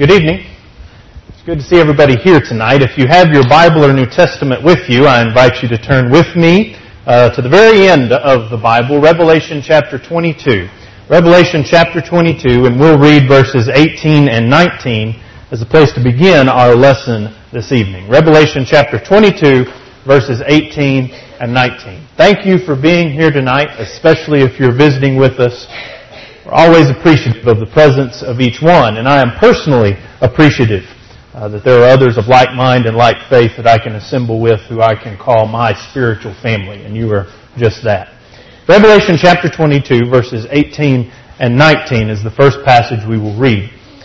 Good evening. It's good to see everybody here tonight. If you have your Bible or New Testament with you, I invite you to turn with me to the very end of the Bible, Revelation chapter 22. Revelation chapter 22, and we'll read verses 18 and 19 as a place to begin our lesson this evening. Revelation chapter 22, verses 18 and 19. Thank you for being here tonight, especially if you're visiting with us. We're always appreciative of the presence of each one, and I am personally appreciative that there are others of like mind and like faith that I can assemble with who I can call my spiritual family, and you are just that. Revelation chapter 22, verses 18 and 19 is the first passage we will read.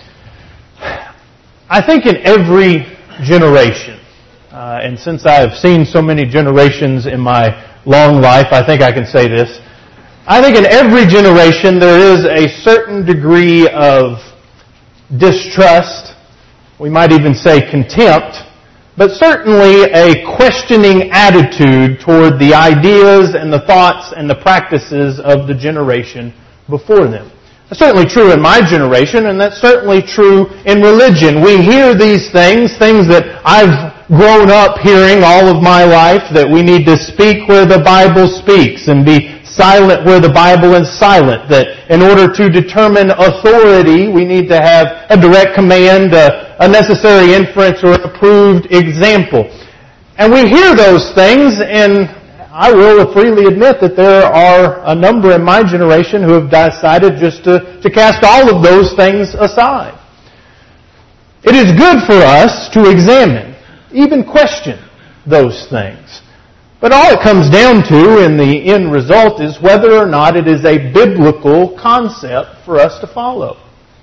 I think in every generation, and since I have seen so many generations in my long life, I think I can say this. I think in every generation there is a certain degree of distrust, we might even say contempt, but certainly a questioning attitude toward the ideas and the thoughts and the practices of the generation before them. That's certainly true in my generation, and that's certainly true in religion. We hear these things that I've grown up hearing all of my life, that we need to speak where the Bible speaks and be silent where the Bible is silent, that in order to determine authority, we need to have a direct command, a necessary inference, or an approved example. And we hear those things, and I will freely admit that there are a number in my generation who have decided just to cast all of those things aside. It is good for us to examine, even question those things. But all it comes down to in the end result is whether or not it is a biblical concept for us to follow.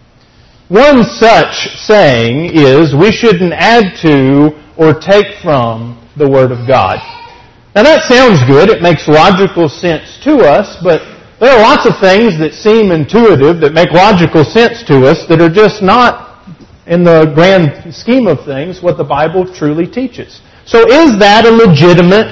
One such saying is, we shouldn't add to or take from the Word of God. Now that sounds good, it makes logical sense to us, but there are lots of things that seem intuitive, that make logical sense to us, that are just not, in the grand scheme of things, what the Bible truly teaches. So is that a legitimate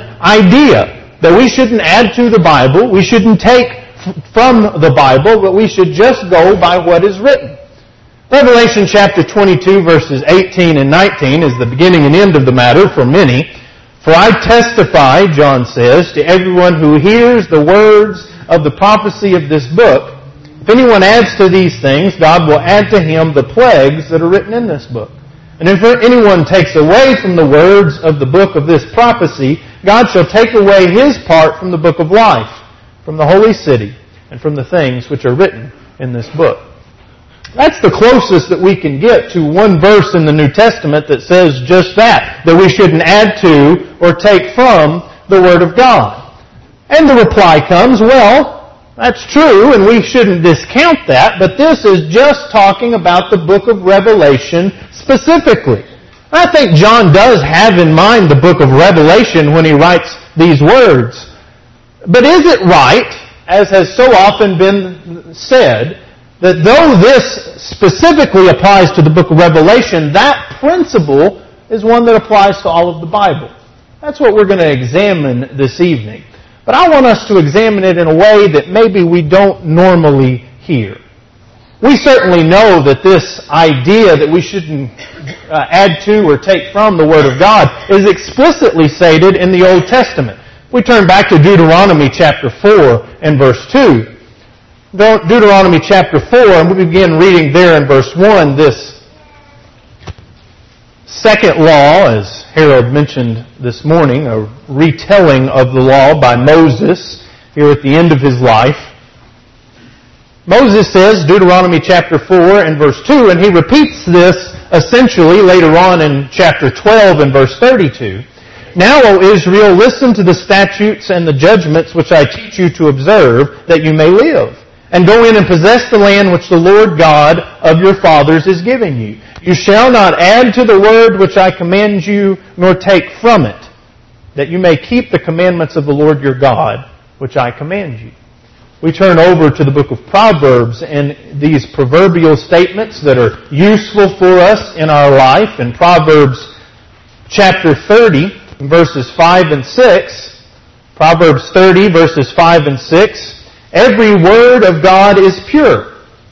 idea? That we shouldn't add to the Bible, we shouldn't take from the Bible, but we should just go by what is written. Revelation chapter 22 verses 18 and 19 is the beginning and end of the matter for many. For I testify, John says, to everyone who hears the words of the prophecy of this book. If anyone adds to these things, God will add to him the plagues that are written in this book. And if anyone takes away from the words of the book of this prophecy, God shall take away his part from the book of life, from the holy city, and from the things which are written in this book. That's the closest that we can get to one verse in the New Testament that says just that we shouldn't add to or take from the Word of God. And the reply comes, well, that's true, and we shouldn't discount that, but this is just talking about the book of Revelation specifically. I think John does have in mind the book of Revelation when he writes these words. But is it right, as has so often been said, that though this specifically applies to the book of Revelation, that principle is one that applies to all of the Bible? That's what we're going to examine this evening. But I want us to examine it in a way that maybe we don't normally hear. We certainly know that this idea that we shouldn't add to or take from the Word of God is explicitly stated in the Old Testament. We turn back to Deuteronomy chapter 4 and verse 2. Deuteronomy chapter 4, and we begin reading there in verse 1, this second law, as Harold mentioned this morning, a retelling of the law by Moses here at the end of his life. Moses says, Deuteronomy chapter 4 and verse 2, and he repeats this essentially later on in chapter 12 and verse 32. Now, O Israel, listen to the statutes and the judgments which I teach you to observe, that you may live, and go in and possess the land which the Lord God of your fathers is giving you. You shall not add to the word which I command you, nor take from it, that you may keep the commandments of the Lord your God, which I command you. We turn over to the book of Proverbs and these proverbial statements that are useful for us in our life. In Proverbs chapter 30, verses 5 and 6, Proverbs 30, verses 5 and 6, every word of God is pure.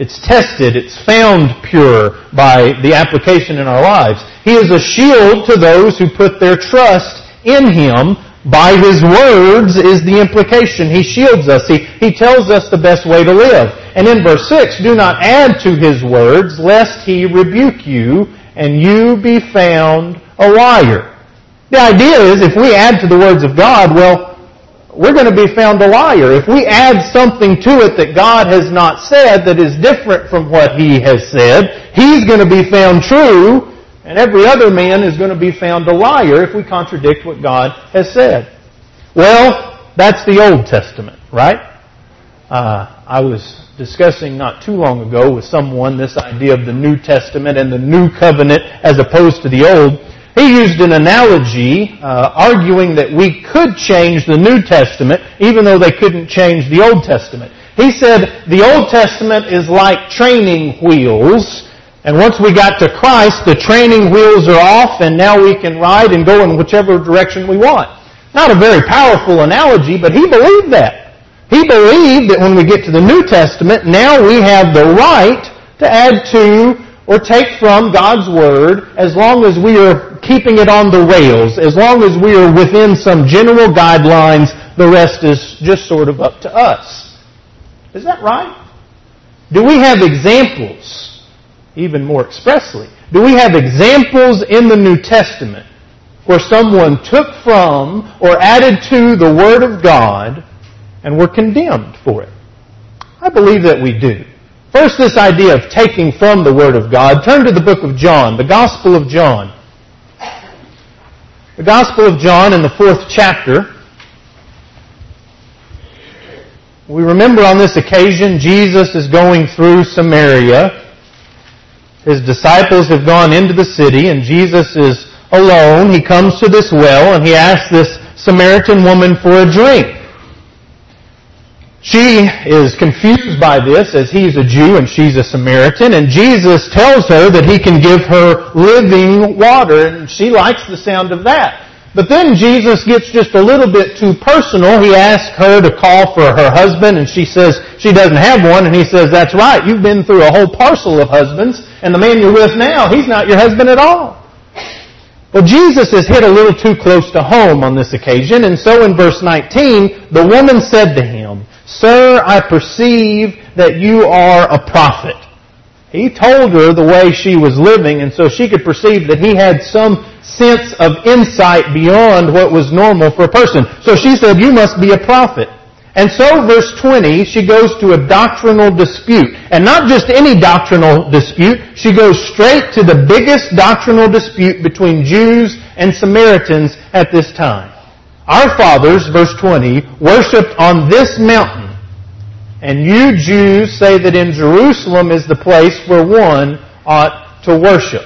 It's tested. It's found pure by the application in our lives. He is a shield to those who put their trust in Him. By His words is the implication. He shields us. He tells us the best way to live. And in verse 6, do not add to His words, lest He rebuke you, and you be found a liar. The idea is, if we add to the words of God, well, we're going to be found a liar. If we add something to it that God has not said that is different from what He has said, He's going to be found true, and every other man is going to be found a liar if we contradict what God has said. Well, that's the Old Testament, right? I was discussing not too long ago with someone this idea of the New Testament and the New Covenant as opposed to the Old. He used an analogy arguing that we could change the New Testament even though they couldn't change the Old Testament. He said the Old Testament is like training wheels, and once we got to Christ, the training wheels are off and now we can ride and go in whichever direction we want. Not a very powerful analogy, but he believed that. He believed that when we get to the New Testament, now we have the right to add to or take from God's Word as long as we are keeping it on the rails, as long as we are within some general guidelines. The rest is just sort of up to us. Is that right? Do we have examples, even more expressly, do we have examples in the New Testament where someone took from or added to the Word of God and were condemned for it? I believe that we do. First, this idea of taking from the Word of God. Turn to the book of John, the Gospel of John. The Gospel of John in the 4th chapter. We remember on this occasion Jesus is going through Samaria. His disciples have gone into the city and Jesus is alone. He comes to this well and he asks this Samaritan woman for a drink. She is confused by this as he's a Jew and she's a Samaritan, and Jesus tells her that He can give her living water, and she likes the sound of that. But then Jesus gets just a little bit too personal. He asks her to call for her husband, and she says she doesn't have one, and He says, that's right, you've been through a whole parcel of husbands, and the man you're with now, he's not your husband at all. Well, Jesus is hit a little too close to home on this occasion, and so in verse 19, the woman said to Him, Sir, I perceive that you are a prophet. He told her the way she was living, and so she could perceive that he had some sense of insight beyond what was normal for a person. So she said, you must be a prophet. And so, verse 20, she goes to a doctrinal dispute. And not just any doctrinal dispute, she goes straight to the biggest doctrinal dispute between Jews and Samaritans at this time. Our fathers, verse 20, worshipped on this mountain, and you Jews say that in Jerusalem is the place where one ought to worship.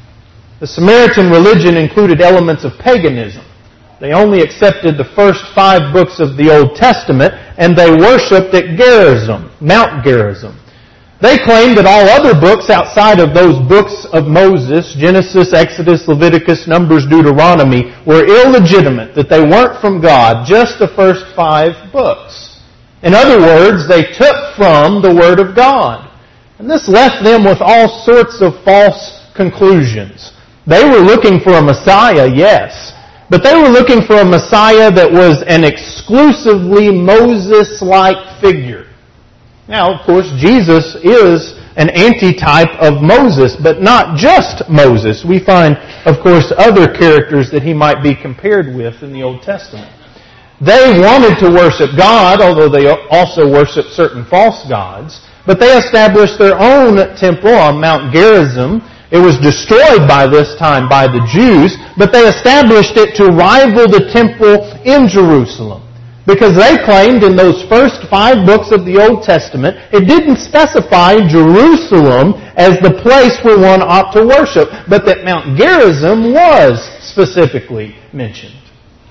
The Samaritan religion included elements of paganism. They only accepted the first 5 books of the Old Testament, and they worshipped at Gerizim, Mount Gerizim. They claimed that all other books outside of those books of Moses, Genesis, Exodus, Leviticus, Numbers, Deuteronomy, were illegitimate, that they weren't from God, just the first 5 books. In other words, they took from the Word of God. And this left them with all sorts of false conclusions. They were looking for a Messiah, yes, but they were looking for a Messiah that was an exclusively Moses-like figure. Now, of course, Jesus is an antitype of Moses, but not just Moses. We find, of course, other characters that He might be compared with in the Old Testament. They wanted to worship God, although they also worshiped certain false gods, but they established their own temple on Mount Gerizim. It was destroyed by this time by the Jews, but they established it to rival the temple in Jerusalem. Because they claimed in those first 5 books of the Old Testament, it didn't specify Jerusalem as the place where one ought to worship, but that Mount Gerizim was specifically mentioned.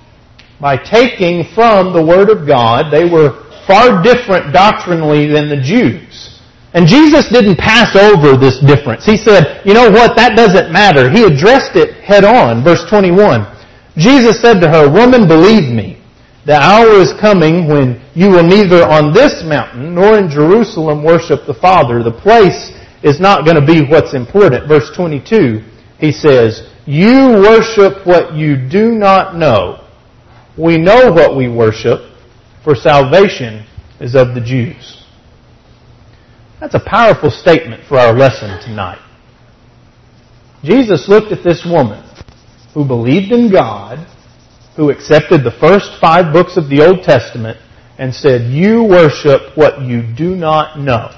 By taking from the Word of God, they were far different doctrinally than the Jews. And Jesus didn't pass over this difference. He said, you know what, that doesn't matter. He addressed it head on. Verse 21, Jesus said to her, Woman, believe me, The hour is coming when you will neither on this mountain nor in Jerusalem worship the Father. The place is not going to be what's important. Verse 22, he says, you worship what you do not know. We know what we worship, for salvation is of the Jews. That's a powerful statement for our lesson tonight. Jesus looked at this woman who believed in God, who accepted the first 5 books of the Old Testament, and said, you worship what you do not know.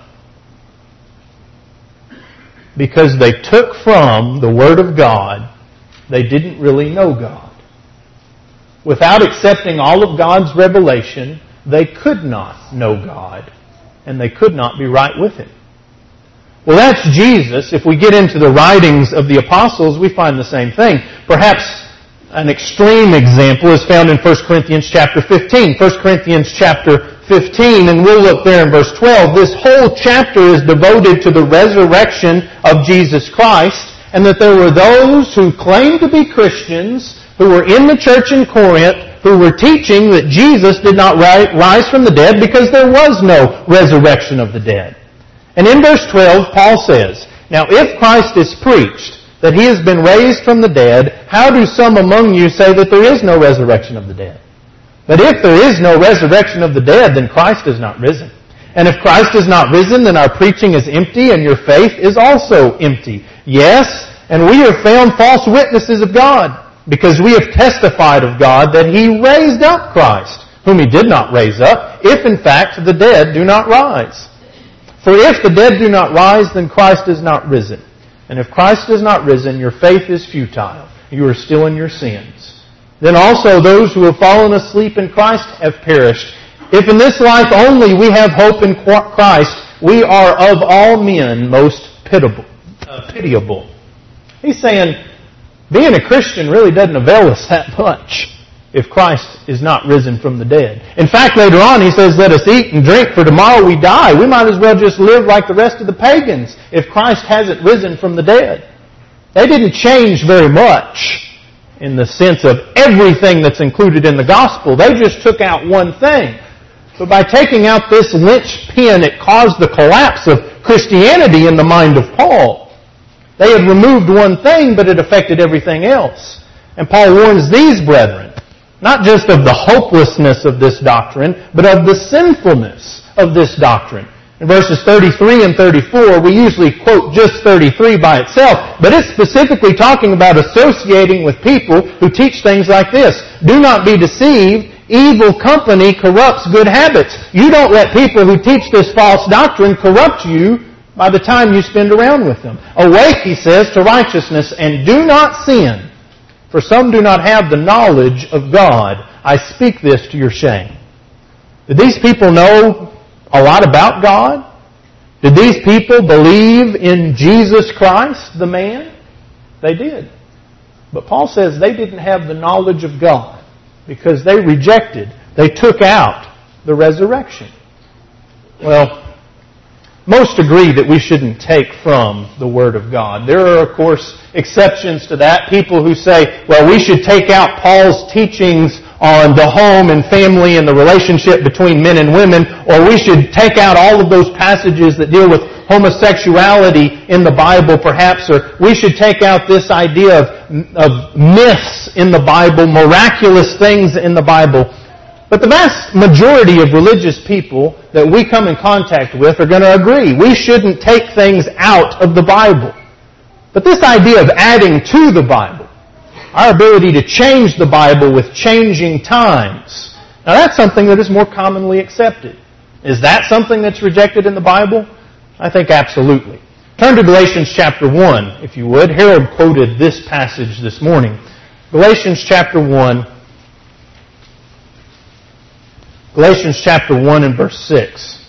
Because they took from the Word of God, they didn't really know God. Without accepting all of God's revelation, they could not know God, and they could not be right with Him. Well, that's Jesus. If we get into the writings of the apostles, we find the same thing. Perhaps an extreme example is found in 1 Corinthians chapter 15. 1 Corinthians chapter 15, and we'll look there in verse 12. This whole chapter is devoted to the resurrection of Jesus Christ, and that there were those who claimed to be Christians, who were in the church in Corinth, who were teaching that Jesus did not rise from the dead because there was no resurrection of the dead. And in verse 12, Paul says, now if Christ is preached that He has been raised from the dead, how do some among you say that there is no resurrection of the dead? But if there is no resurrection of the dead, then Christ is not risen. And if Christ is not risen, then our preaching is empty, and your faith is also empty. Yes, and we are found false witnesses of God, because we have testified of God that He raised up Christ, whom He did not raise up, if in fact the dead do not rise. For if the dead do not rise, then Christ is not risen. And if Christ is not risen, your faith is futile. You are still in your sins. Then also those who have fallen asleep in Christ have perished. If in this life only we have hope in Christ, we are of all men most pitiable. He's saying, being a Christian really doesn't avail us that much if Christ is not risen from the dead. In fact, later on he says, let us eat and drink, for tomorrow we die. We might as well just live like the rest of the pagans if Christ hasn't risen from the dead. They didn't change very much in the sense of everything that's included in the gospel. They just took out one thing. But by taking out this linchpin, it caused the collapse of Christianity in the mind of Paul. They had removed one thing, but it affected everything else. And Paul warns these brethren, not just of the hopelessness of this doctrine, but of the sinfulness of this doctrine. In verses 33 and 34, we usually quote just 33 by itself, but it's specifically talking about associating with people who teach things like this. Do not be deceived. Evil company corrupts good habits. You don't let people who teach this false doctrine corrupt you by the time you spend around with them. Awake, he says, to righteousness, and do not sin. For some do not have the knowledge of God. I speak this to your shame. Did these people know a lot about God? Did these people believe in Jesus Christ, the man? They did. But Paul says they didn't have the knowledge of God because they rejected, they took out the resurrection. Well, most agree that we shouldn't take from the Word of God. There are, of course, exceptions to that. People who say, well, we should take out Paul's teachings on the home and family and the relationship between men and women, or we should take out all of those passages that deal with homosexuality in the Bible, perhaps, or we should take out this idea of myths in the Bible, miraculous things in the Bible. But the vast majority of religious people that we come in contact with are going to agree. We shouldn't take things out of the Bible. But this idea of adding to the Bible, our ability to change the Bible with changing times, now that's something that is more commonly accepted. Is that something that's rejected in the Bible? I think absolutely. Turn to Galatians chapter 1, if you would. Harold quoted this passage this morning. Galatians chapter 1. Galatians chapter 1 and verse 6.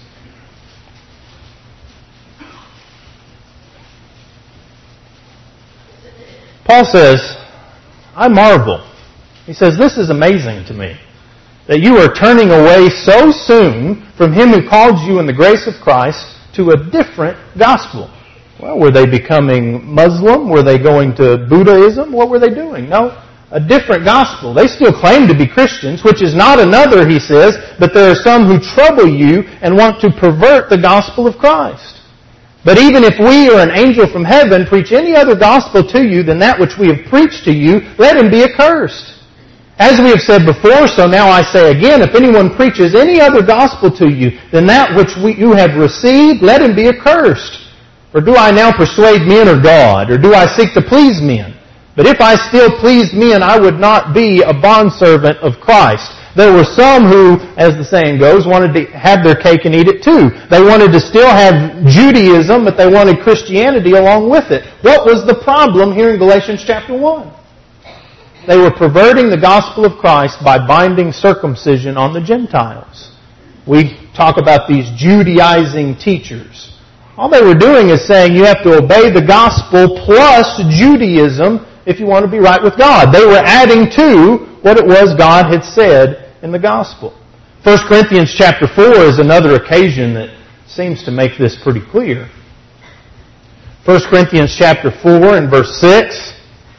Paul says, I marvel. He says, this is amazing to me, that you are turning away so soon from Him who called you in the grace of Christ to a different gospel. Well, were they becoming Muslim? Were they going to Buddhism? What were they doing? No. a different gospel. They still claim to be Christians, which is not another, he says, but there are some who trouble you and want to pervert the gospel of Christ. But even if we or an angel from heaven preach any other gospel to you than that which we have preached to you, let him be accursed. As we have said before, so now I say again, if anyone preaches any other gospel to you than that which you have received, let him be accursed. For do I now persuade men or God, or do I seek to please men? But if I still pleased men, I would not be a bondservant of Christ. There were some who, as the saying goes, wanted to have their cake and eat it too. They wanted to still have Judaism, but they wanted Christianity along with it. What was the problem here in Galatians chapter 1? They were perverting the gospel of Christ by binding circumcision on the Gentiles. We talk about these Judaizing teachers. All they were doing is saying you have to obey the gospel plus Judaism if you want to be right with God. They were adding to what it was God had said in the gospel. 1 Corinthians chapter 4 is another occasion that seems to make this pretty clear. 1 Corinthians chapter 4 and verse 6.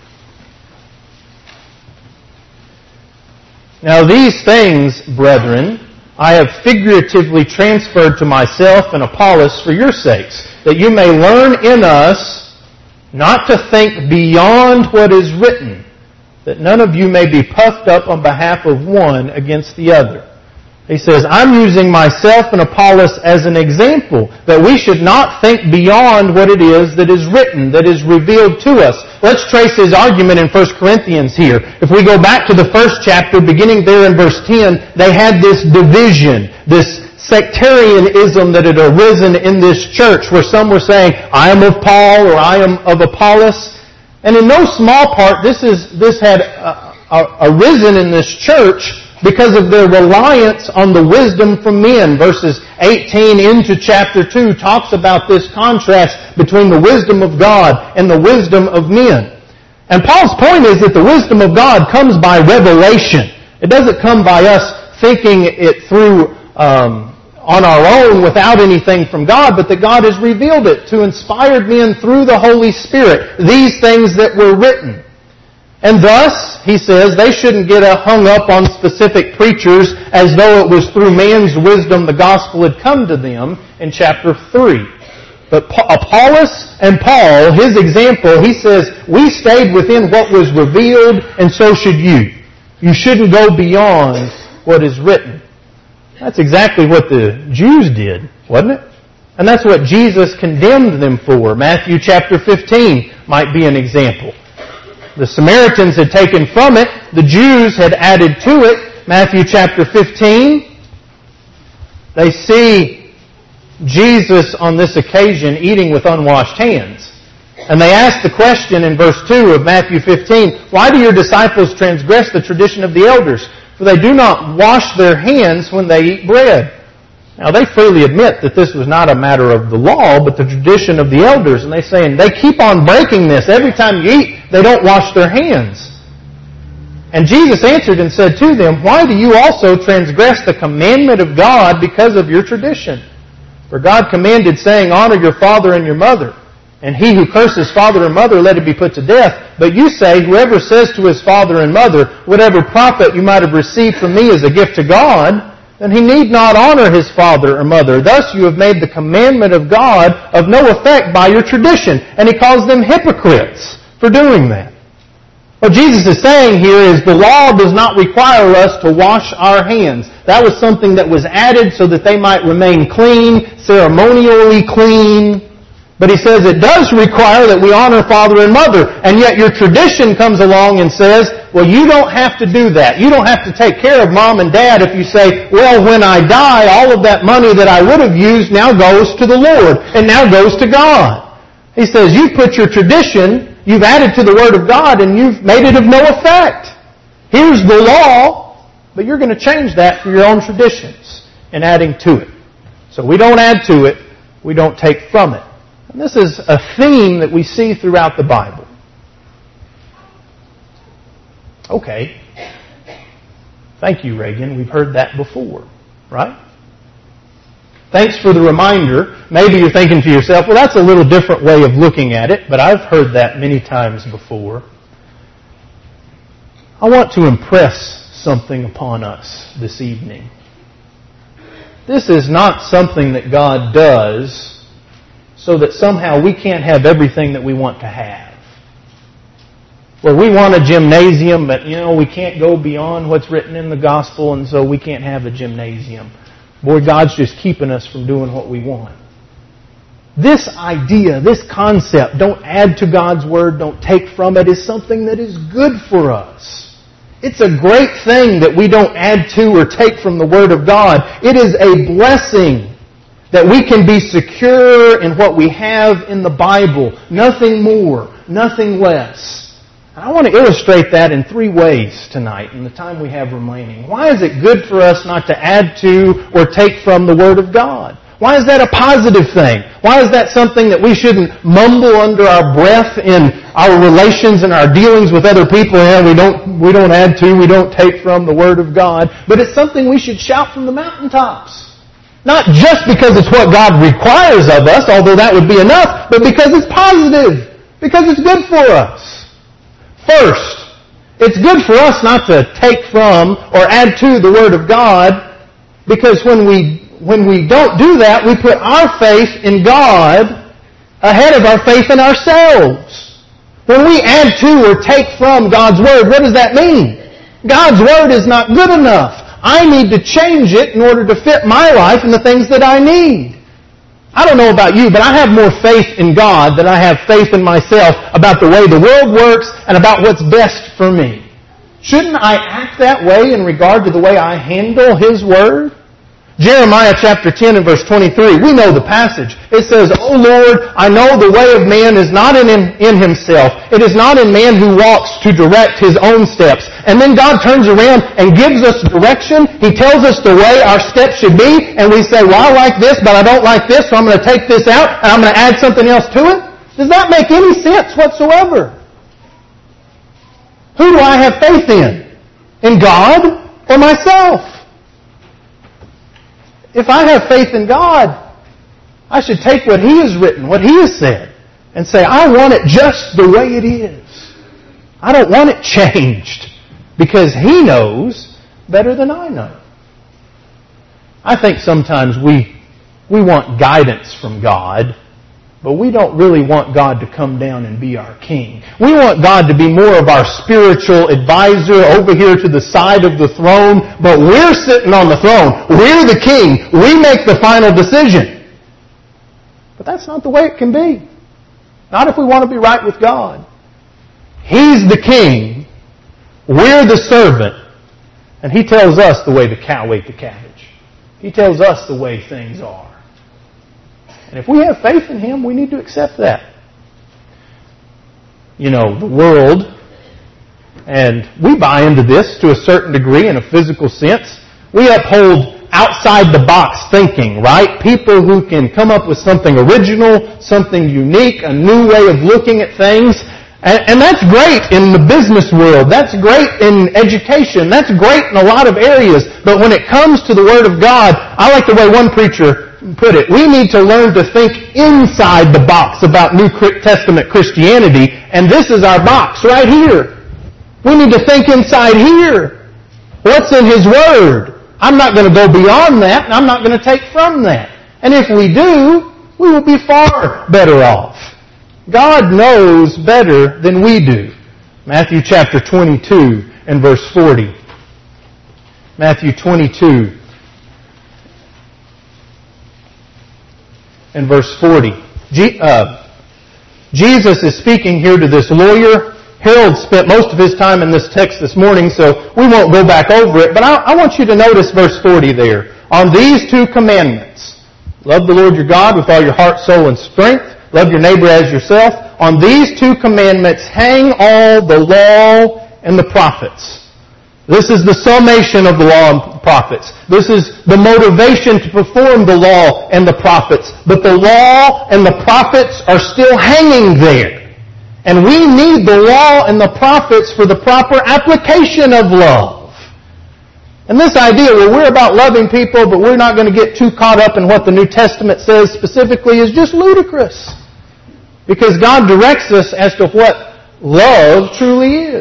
Now these things, brethren, I have figuratively transferred to myself and Apollos for your sakes, that you may learn in us not to think beyond what is written, that none of you may be puffed up on behalf of one against the other. He says, I'm using myself and Apollos as an example, that we should not think beyond what it is that is written, that is revealed to us. Let's trace his argument in 1 Corinthians here. If we go back to the first chapter, beginning there in verse 10, they had this division, this sectarianism that had arisen in this church, where some were saying, I am of Paul, or I am of Apollos. And in no small part, this had arisen in this church because of their reliance on the wisdom from men. Verses 18 into chapter 2 talks about this contrast between the wisdom of God and the wisdom of men. And Paul's point is that the wisdom of God comes by revelation. It doesn't come by us thinking it through on our own without anything from God, but that God has revealed it to inspired men through the Holy Spirit, these things that were written. And thus, he says, they shouldn't get hung up on specific preachers as though it was through man's wisdom the gospel had come to them in chapter 3. But Apollos and Paul, his example, he says, we stayed within what was revealed, and so should you. You shouldn't go beyond what is written. That's exactly what the Jews did, wasn't it? And that's what Jesus condemned them for. Matthew chapter 15 might be an example. The Samaritans had taken from it. The Jews had added to it. Matthew chapter 15. They see Jesus on this occasion eating with unwashed hands. And they ask the question in verse 2 of Matthew 15, why do your disciples transgress the tradition of the elders? For they do not wash their hands when they eat bread. Now they freely admit that this was not a matter of the law, but the tradition of the elders. And they say, and they keep on breaking this. Every time you eat, they don't wash their hands. And Jesus answered and said to them, why do you also transgress the commandment of God because of your tradition? For God commanded, saying, honor your father and your mother. And he who curses father or mother, let him be put to death. But you say, whoever says to his father and mother, whatever profit you might have received from me is a gift to God, then he need not honor his father or mother. Thus you have made the commandment of God of no effect by your tradition. And he calls them hypocrites for doing that. What Jesus is saying here is the law does not require us to wash our hands. That was something that was added so that they might remain clean, ceremonially clean. But he says it does require that we honor father and mother. And yet your tradition comes along and says, well, you don't have to do that. You don't have to take care of mom and dad if you say, well, when I die, all of that money that I would have used now goes to the Lord and now goes to God. He says, you put your tradition, you've added to the Word of God, and you've made it of no effect. Here's the law, but you're going to change that for your own traditions and adding to it. So we don't add to it, we don't take from it. And this is a theme that we see throughout the Bible. Okay. Thank you, Reagan. We've heard that before, right? Thanks for the reminder. Maybe you're thinking to yourself, well, that's a little different way of looking at it, but I've heard that many times before. I want to impress something upon us this evening. This is not something that God does so that somehow we can't have everything that we want to have. Well, we want a gymnasium, but we can't go beyond what's written in the gospel, and so we can't have a gymnasium. Boy, God's just keeping us from doing what we want. This idea, this concept, don't add to God's Word, don't take from it, is something that is good for us. It's a great thing that we don't add to or take from the Word of God. It is a blessing that we can be secure in what we have in the Bible. Nothing more, nothing less. And I want to illustrate that in 3 ways tonight in the time we have remaining. Why is it good for us not to add to or take from the Word of God? Why is that a positive thing? Why is that something that we shouldn't mumble under our breath in our relations and our dealings with other people? We don't add to, we don't take from the Word of God. But it's something we should shout from the mountaintops. Not just because it's what God requires of us, although that would be enough, but because it's positive. Because it's good for us. First, it's good for us not to take from or add to the Word of God, because when we don't do that, we put our faith in God ahead of our faith in ourselves. When we add to or take from God's Word, what does that mean? God's Word is not good enough. I need to change it in order to fit my life and the things that I need. I don't know about you, but I have more faith in God than I have faith in myself about the way the world works and about what's best for me. Shouldn't I act that way in regard to the way I handle His Word? Jeremiah chapter 10 and verse 23, we know the passage. It says, O Lord, I know the way of man is not in himself. It is not in man who walks to direct his own steps. And then God turns around and gives us direction. He tells us the way our steps should be. And we say, well, I like this, but I don't like this, so I'm going to take this out and I'm going to add something else to it. Does that make any sense whatsoever? Who do I have faith in? In God or myself? If I have faith in God, I should take what He has written, what He has said, and say, I want it just the way it is. I don't want it changed, because He knows better than I know. I think sometimes we want guidance from God, but we don't really want God to come down and be our king. We want God to be more of our spiritual advisor over here to the side of the throne, but we're sitting on the throne. We're the king. We make the final decision. But that's not the way it can be. Not if we want to be right with God. He's the king. We're the servant. And He tells us the way the cow ate the cabbage. He tells us the way things are. And if we have faith in Him, we need to accept that. The world, and we buy into this to a certain degree in a physical sense. We uphold outside-the-box thinking, right? People who can come up with something original, something unique, a new way of looking at things. And that's great in the business world. That's great in education. That's great in a lot of areas. But when it comes to the Word of God, I like the way one preacher put it. We need to learn to think inside the box about New Testament Christianity, and this is our box right here. We need to think inside here. What's in His Word? I'm not going to go beyond that, and I'm not going to take from that. And if we do, we will be far better off. God knows better than we do. Matthew chapter 22 and verse 40. Matthew 22 and verse 40. Jesus is speaking here to this lawyer. Harold spent most of his time in this text this morning, so we won't go back over it. But I want you to notice verse 40 there. On these 2 commandments, love the Lord your God with all your heart, soul, and strength. Love your neighbor as yourself. On these 2 commandments hang all the law and the prophets. This is the summation of the law and prophets. This is the motivation to perform the law and the prophets. But the law and the prophets are still hanging there. And we need the law and the prophets for the proper application of love. And this idea, we're about loving people, but we're not going to get too caught up in what the New Testament says specifically, is just ludicrous. Because God directs us as to what love truly is.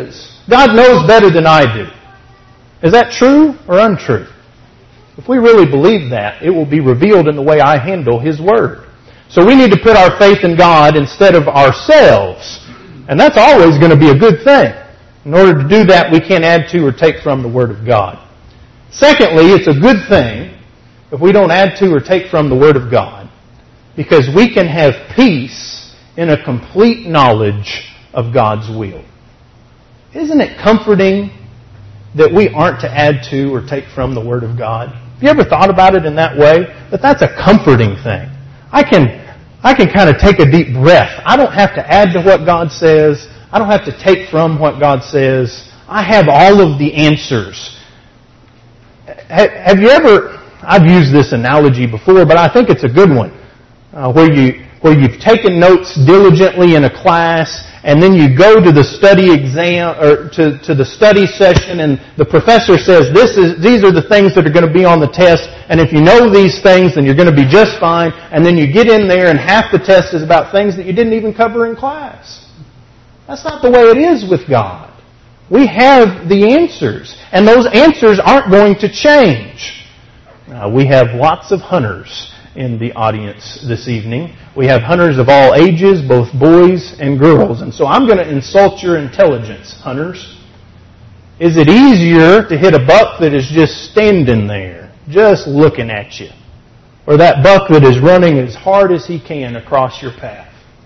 God knows better than I do. Is that true or untrue? If we really believe that, it will be revealed in the way I handle His Word. So we need to put our faith in God instead of ourselves. And that's always going to be a good thing. In order to do that, we can't add to or take from the Word of God. Secondly, it's a good thing if we don't add to or take from the Word of God, because we can have peace in a complete knowledge of God's will. Isn't it comforting that we aren't to add to or take from the Word of God? Have you ever thought about it in that way? That that's a comforting thing. I can kind of take a deep breath. I don't have to add to what God says. I don't have to take from what God says. I have all of the answers. Have you ever, I've used this analogy before, but I think it's a good one, where you've taken notes diligently in a class, and then you go to the study exam, or to the study session, and the professor says, these are the things that are going to be on the test, and if you know these things, then you're going to be just fine, and then you get in there, and half the test is about things that you didn't even cover in class. That's not the way it is with God. We have the answers, and those answers aren't going to change. We have lots of hunters in the audience this evening. We have hunters of all ages, both boys and girls. And so I'm going to insult your intelligence, hunters. Is it easier to hit a buck that is just standing there, just looking at you, or that buck that is running as hard as he can across your path?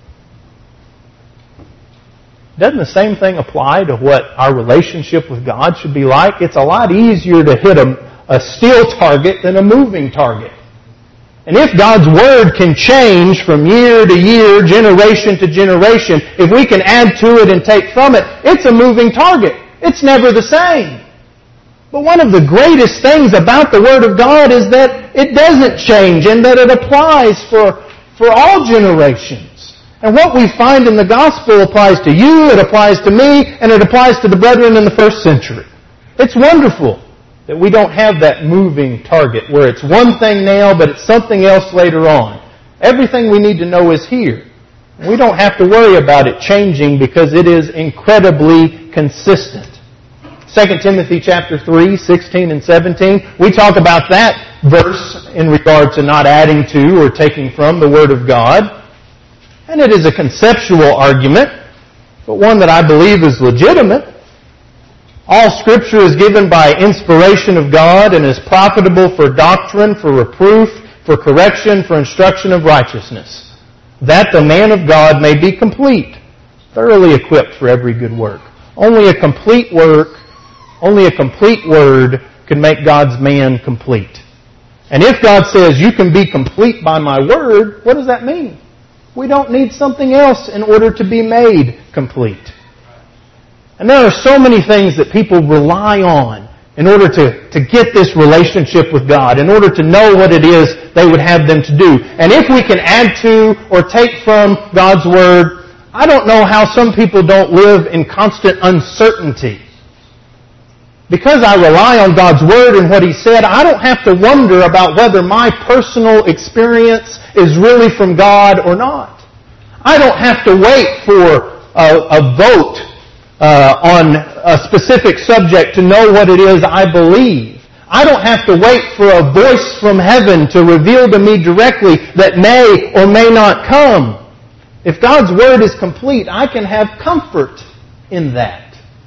Doesn't the same thing apply to what our relationship with God should be like? It's a lot easier to hit a still target than a moving target. And if God's Word can change from year to year, generation to generation, if we can add to it and take from it, it's a moving target. It's never the same. But one of the greatest things about the Word of God is that it doesn't change and that it applies for all generations. And what we find in the gospel applies to you, it applies to me, and it applies to the brethren in the first century. It's wonderful that we don't have that moving target where it's one thing now, but it's something else later on. Everything we need to know is here. We don't have to worry about it changing because it is incredibly consistent. 2 Timothy chapter 3, 16 and 17, we talk about that verse in regard to not adding to or taking from the Word of God. And it is a conceptual argument, but one that I believe is legitimate. All Scripture is given by inspiration of God and is profitable for doctrine, for reproof, for correction, for instruction of righteousness, that the man of God may be complete, thoroughly equipped for every good work. Only a complete word can make God's man complete. And if God says, you can be complete by my word, what does that mean? We don't need something else in order to be made complete. And there are so many things that people rely on in order to get this relationship with God, in order to know what it is they would have them to do. And if we can add to or take from God's Word, I don't know how some people don't live in constant uncertainty. Because I rely on God's Word and what He said, I don't have to wonder about whether my personal experience is really from God or not. I don't have to wait for a vote on a specific subject to know what it is I believe. I don't have to wait for a voice from heaven to reveal to me directly that may or may not come. If God's Word is complete, I can have comfort in that.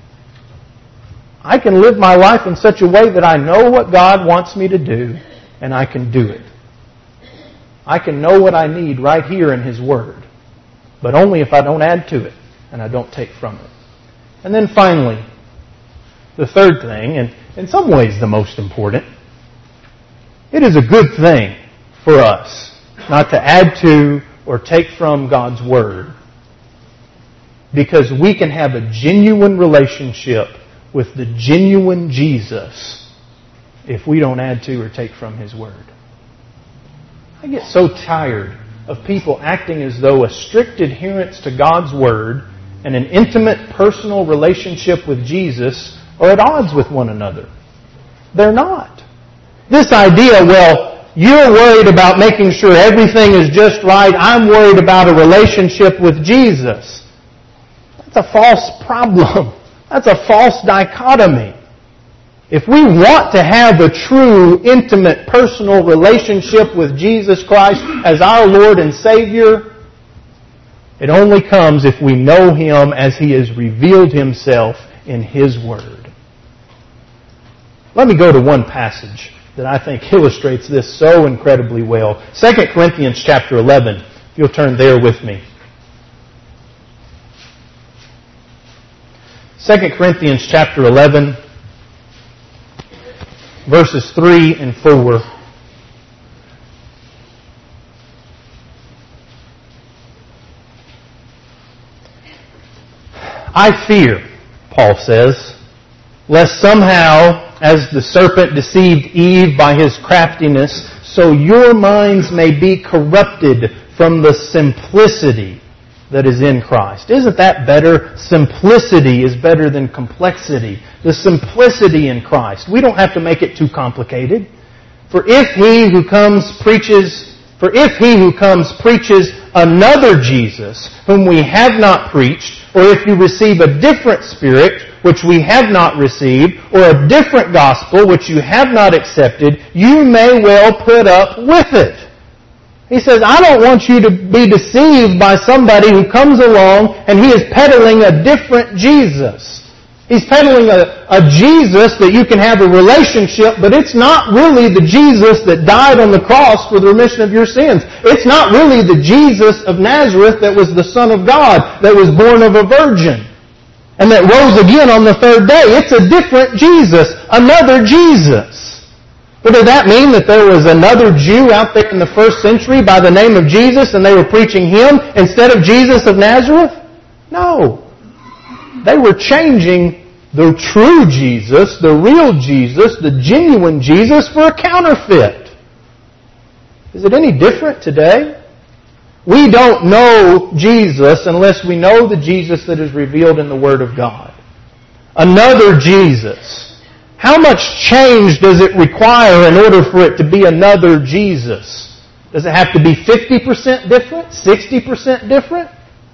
I can live my life in such a way that I know what God wants me to do, and I can do it. I can know what I need right here in His Word, but only if I don't add to it and I don't take from it. And then finally, the third thing, and in some ways the most important, it is a good thing for us not to add to or take from God's Word, because we can have a genuine relationship with the genuine Jesus if we don't add to or take from His Word. I get so tired of people acting as though a strict adherence to God's Word and an intimate personal relationship with Jesus are at odds with one another. They're not. This idea, well, you're worried about making sure everything is just right, I'm worried about a relationship with Jesus. That's a false problem. That's a false dichotomy. If we want to have a true, intimate, personal relationship with Jesus Christ as our Lord and Savior, it only comes if we know Him as He has revealed Himself in His Word. Let me go to one passage that I think illustrates this so incredibly well. 2 Corinthians chapter 11. If you'll turn there with me. 2 Corinthians chapter 11, verses 3 and 4. I fear, Paul says, lest somehow, as the serpent deceived Eve by his craftiness, so your minds may be corrupted from the simplicity that is in Christ. Isn't that better? Simplicity is better than complexity. The simplicity in Christ. We don't have to make it too complicated. For if he who comes preaches another Jesus, whom we have not preached, or if you receive a different spirit, which we have not received, or a different gospel, which you have not accepted, you may well put up with it. He says, I don't want you to be deceived by somebody who comes along and he is peddling a different Jesus. He's peddling a Jesus that you can have a relationship, but it's not really the Jesus that died on the cross for the remission of your sins. It's not really the Jesus of Nazareth that was the Son of God, that was born of a virgin, and that rose again on the third day. It's a different Jesus, another Jesus. But does that mean that there was another Jew out there in the first century by the name of Jesus and they were preaching Him instead of Jesus of Nazareth? No. They were changing the true Jesus, the real Jesus, the genuine Jesus for a counterfeit. Is it any different today? We don't know Jesus unless we know the Jesus that is revealed in the Word of God. Another Jesus. How much change does it require in order for it to be another Jesus? Does it have to be 50% different? 60% different?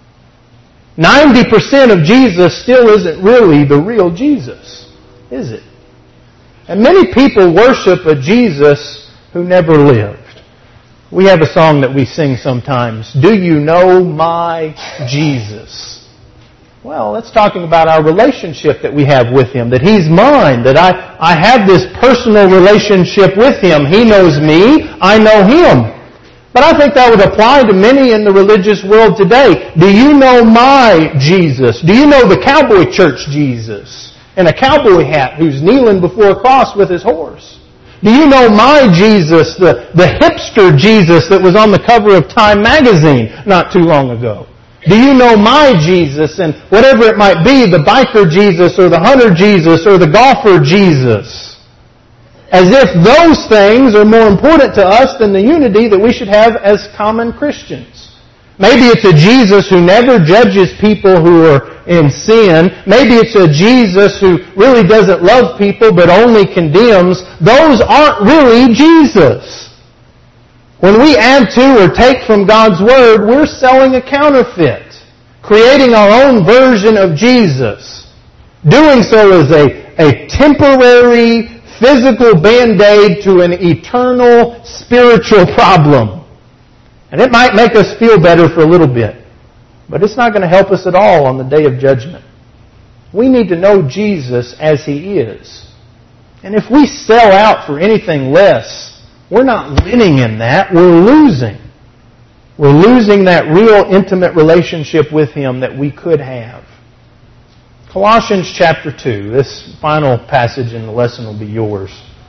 90% of Jesus still isn't really the real Jesus, is it? And many people worship a Jesus who never lived. We have a song that we sing sometimes. Do you know my Jesus? Well, that's talking about our relationship that we have with Him, that He's mine, that I have this personal relationship with Him. He knows me, I know Him. But I think that would apply to many in the religious world today. Do you know my Jesus? Do you know the cowboy church Jesus in a cowboy hat who's kneeling before a cross with his horse? Do you know my Jesus, the hipster Jesus that was on the cover of Time magazine not too long ago? Do you know my Jesus and whatever it might be, the biker Jesus or the hunter Jesus or the golfer Jesus? As if those things are more important to us than the unity that we should have as common Christians. Maybe it's a Jesus who never judges people who are in sin. Maybe it's a Jesus who really doesn't love people but only condemns. Those aren't really Jesus. When we add to or take from God's Word, we're selling a counterfeit, creating our own version of Jesus. Doing so is a temporary physical band-aid to an eternal spiritual problem. And it might make us feel better for a little bit, but it's not going to help us at all on the day of judgment. We need to know Jesus as He is. And if we sell out for anything less, we're not winning in that, we're losing. We're losing that real intimate relationship with Him that we could have. Colossians chapter 2, this final passage in the lesson will be yours.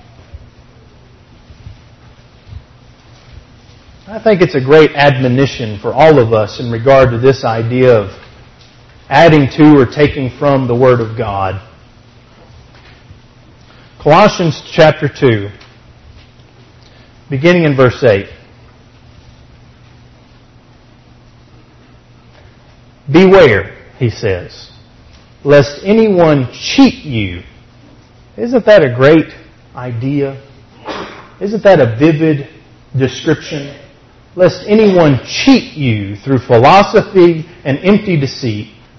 I think it's a great admonition for all of us in regard to this idea of adding to or taking from the Word of God. Colossians chapter 2. Beginning in verse 8. Beware, he says, lest anyone cheat you. Isn't that a great idea? Isn't that a vivid description? Lest anyone cheat you through philosophy and empty deceit,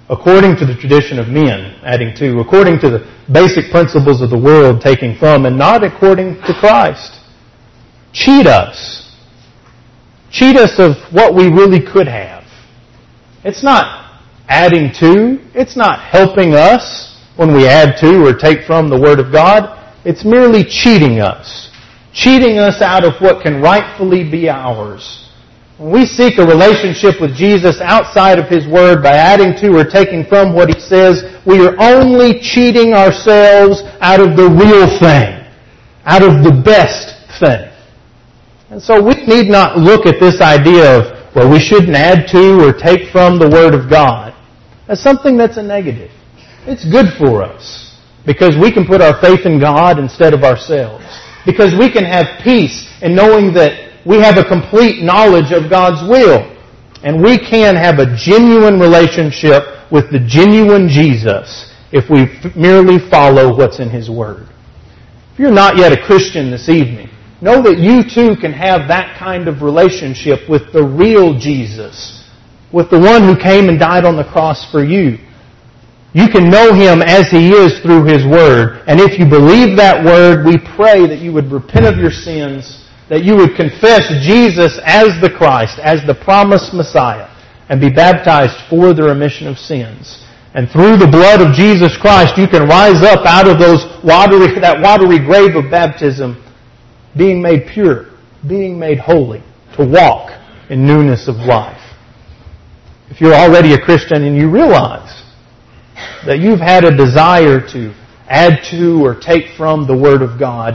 according to the tradition of men, adding to, according to the basic principles of the world, taking from, and not according to Christ. Cheat us. Cheat us of what we really could have. It's not adding to. It's not helping us when we add to or take from the Word of God. It's merely cheating us. Cheating us out of what can rightfully be ours. When we seek a relationship with Jesus outside of His Word by adding to or taking from what He says, we are only cheating ourselves out of the real thing, out of the best thing. And so we need not look at this idea of, well, we shouldn't add to or take from the Word of God as something that's a negative. It's good for us because we can put our faith in God instead of ourselves. Because we can have peace in knowing that we have a complete knowledge of God's will. And we can have a genuine relationship with the genuine Jesus if we merely follow what's in His Word. If you're not yet a Christian this evening, know that you too can have that kind of relationship with the real Jesus, with the one who came and died on the cross for you. You can know Him as He is through His Word. And if you believe that Word, we pray that you would repent of your sins, that you would confess Jesus as the Christ, as the promised Messiah, and be baptized for the remission of sins. And through the blood of Jesus Christ, you can rise up out of that watery grave of baptism, being made pure, being made holy, to walk in newness of life. If you're already a Christian and you realize that you've had a desire to add to or take from the Word of God,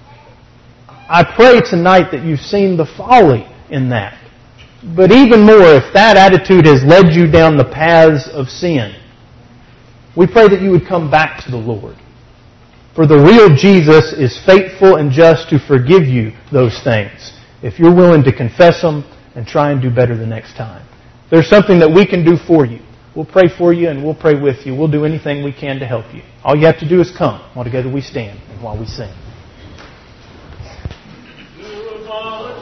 I pray tonight that you've seen the folly in that. But even more, if that attitude has led you down the paths of sin, we pray that you would come back to the Lord. For the real Jesus is faithful and just to forgive you those things if you're willing to confess them and try and do better the next time. If there's something that we can do for you, we'll pray for you and we'll pray with you. We'll do anything we can to help you. All you have to do is come while together we stand and while we sing.